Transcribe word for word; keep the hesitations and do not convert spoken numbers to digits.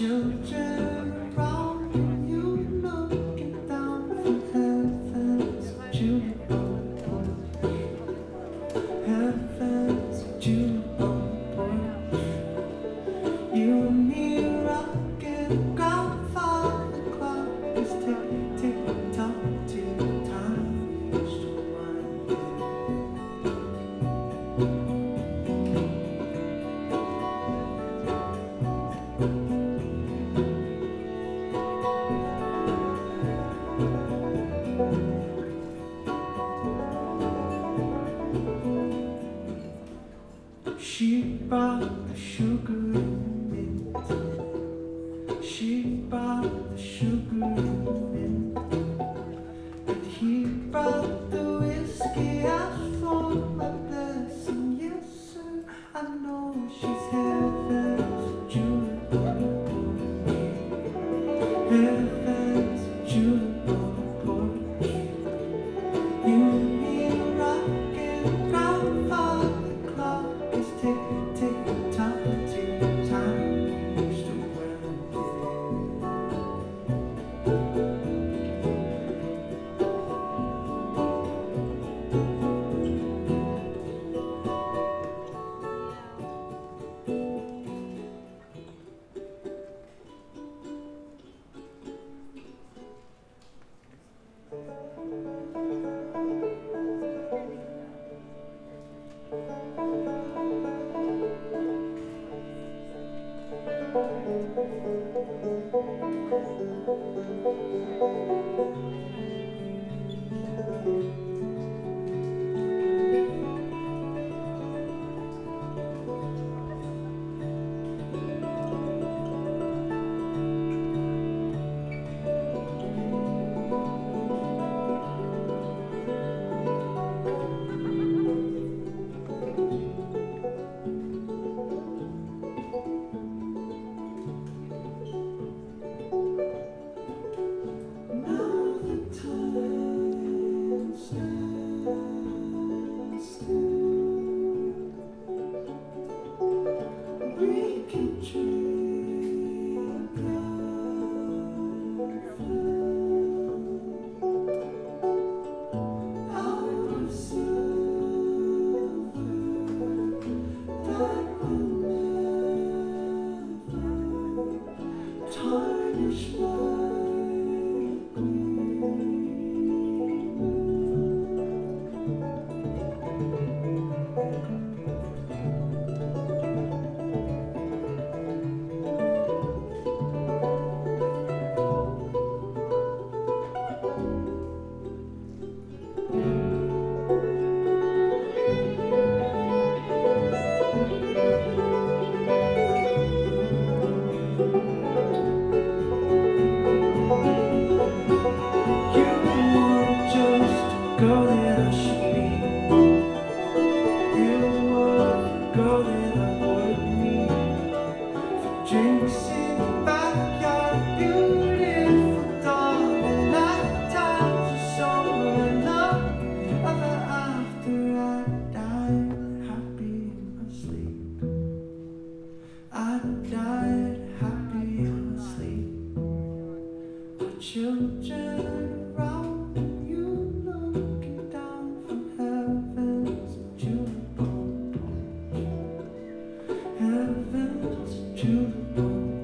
children around you looking down from heaven's June porch, heaven's June porch. You and me rocking, grandfather clock is tick tick tock till time used to wind. She brought the sugar and mint. She brought the sugar and mint. And he brought the whiskey. Asked for my blessing. Yes, sir, I know she's heaven's Juniper porch. Heaven's Juniper porch. You and me rocking, grandfather clock is tick tick tock till time used to wind. Girl that I should be. You were the girl that I would need. For drinks in the backyard, beautiful darling. Night times are summer and love. Ever after I died happy in my sleep. I died happy in my sleep. Our children around. Heaven's Juniper